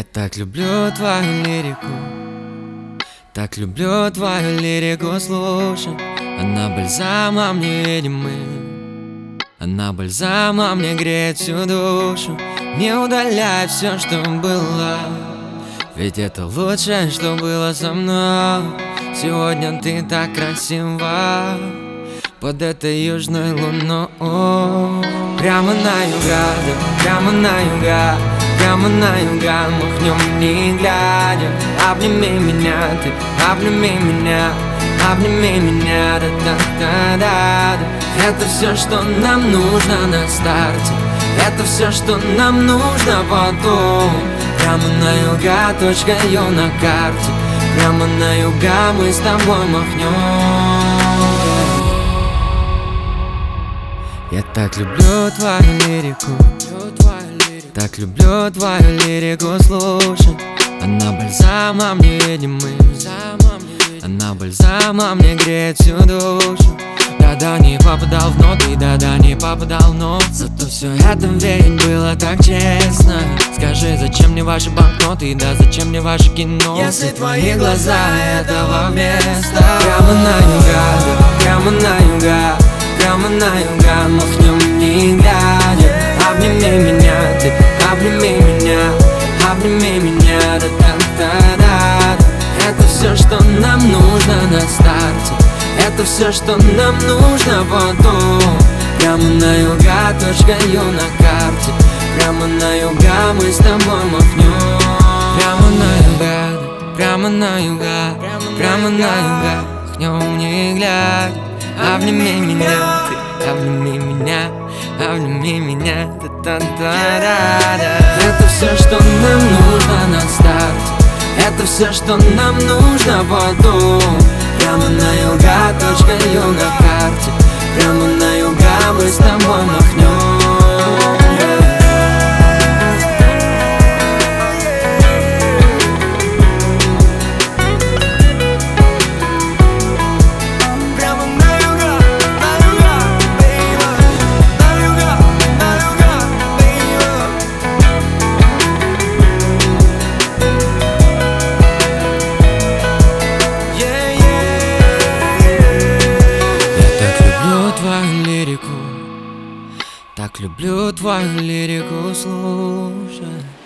Я так люблю твою лирику, так люблю твою лирику слушать. Она бальзамом невидимый, она бальзамом мне греет всю душу. Не удаляй все, что было, ведь это лучшее, что было со мной. Сегодня ты так красива под этой южной луной. Прямо на юга, да, прямо на юга, прямо на юга махнем не глядя. Обними меня, ты обними меня, обними меня, да-да-да-да. Это все, что нам нужно на старте, это все, что нам нужно потом. Прямо на юга, точка Ю на карте, прямо на юга мы с тобой махнем. Я так люблю твою лирику, так люблю твою лирику слушать. Она бальзамом невидимый, она бальзамом мне греет всю душу. Да-да, не попадал в ноты, да-да, не попадал в нот. Зато все это ведь было так честно. Скажи, зачем мне ваши банкноты, да зачем мне ваше кино, если твои глаза этого вместо. Прямо на юга, да, прямо на юга, прямо на юга махнем не глядя. Обними меня, ты обними меня, обними меня, да-да-да-да. Это все, что нам нужно на старте, это все, что нам нужно потом. Прямо на юга, точка Ю на карте, прямо на юга мы с тобой махнем. Прямо на юга, прямо на юга, прямо на юга махнем не глядя. Обними меня, ты обними меня, обними меня, да-да-да-да. Это все, что нам нужно на старте, это все, что нам нужно потом. Прямо на юга, точка Ю на карте, прямо на юга мы с тобой махнем. Так люблю твою лирику слушать.